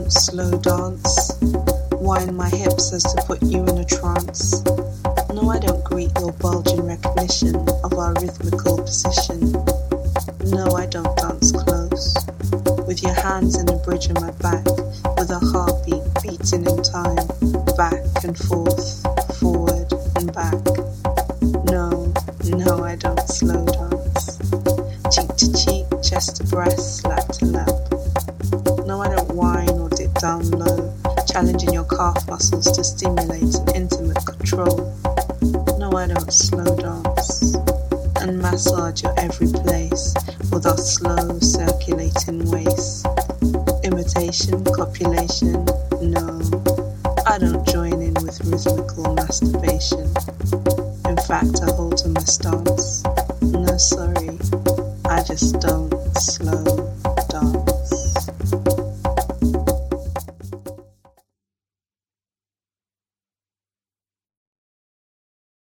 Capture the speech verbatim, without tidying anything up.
don't slow dance, wind my hips as to put you in a trance. No, I don't greet your bulging recognition of our rhythmical position. No, I don't dance close, with your hands in the bridge of my back, with a heartbeat beating in time, back and forth, forward and back. No, no, I don't slow dance, cheek to cheek, chest to breast, lap to lap. No, I don't whine or dip down low, challenging your calf muscles to stimulate an intimate control. No, I don't slow dance and massage your every place with our slow circulating waist. Imitation, copulation, no, I don't join in with rhythmical masturbation. In fact, I hold to my stance. No, sorry, I just don't slow